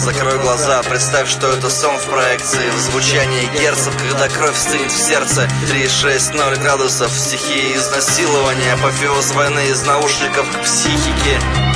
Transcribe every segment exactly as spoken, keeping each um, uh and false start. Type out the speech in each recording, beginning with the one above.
Закрой глаза, представь, что это сон в проекции. В звучании герцов, когда кровь стынет в сердце. Три шесть ноль градусов, стихии изнасилования. Апофеоз войны из наушников к психике.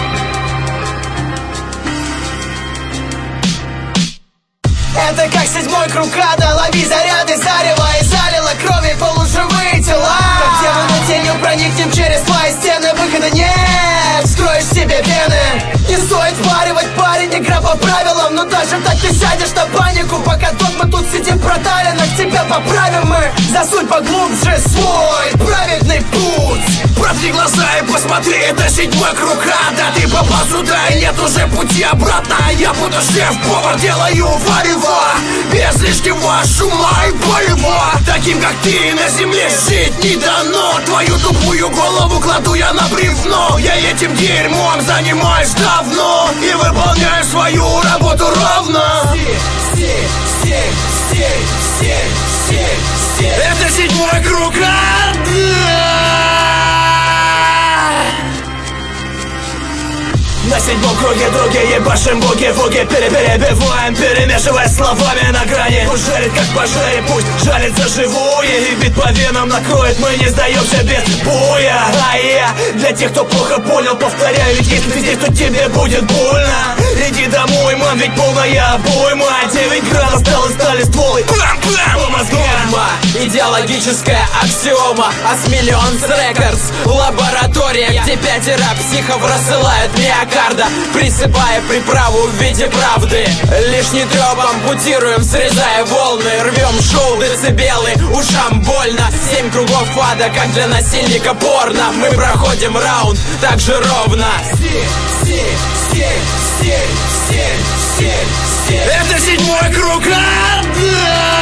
Это как седьмой круг ада, лови заряды зарева и залила крови полуживые тела. Как демоны тенью проникнем через твои стены, выхода нет, вскроешь себе вены. Не стоит варивать, парень, игра по правилам, но даже так ты сядешь на панику. Пока тут мы тут сидим проталинок, тебя поправим мы. Засунь поглубже свой праведный путь. Проткни глаза и посмотри, это седьмой круг ада. Ты попал сюда и нет уже пути обратно. Я буду шеф-повар, делаю варево без лишнего шума и боево. Таким как ты на земле жить не дано. Твою тупую голову кладу я на бревно. Я этим дерьмом занимаюсь давно и выполняю свою работу ровно. Стиль, стиль, стиль, стиль, стиль, стиль. Это седьмой круг ада. На седьмом круге другие ебашим буги-вуги. Переперебиваем, перемешивая словами на грани. Пусть жарит как пожаре, пусть жарит за живую. И бит по венам накроет, мы не сдаемся без боя. А я для тех, кто плохо понял, повторяю, ведь если ты здесь, то тебе будет больно. Иди домой, мам, ведь полная обойма. Девять градусов стало стали стволы. Бам-бам! По мозгам. Идеологическая аксиома. Асмиллионс Рекордс, лаборатория, где пятеро психов рассылают миокарда, присыпая приправу в виде правды. Лишний трёп ампутируем, срезая волны. Рвем шоу, децибелы, ушам больно. Семь кругов ада, как для насильника порно. Мы проходим раунд так же ровно. Стиль, стиль, стиль, стиль, стиль, стиль, стиль. Это седьмой круг ада.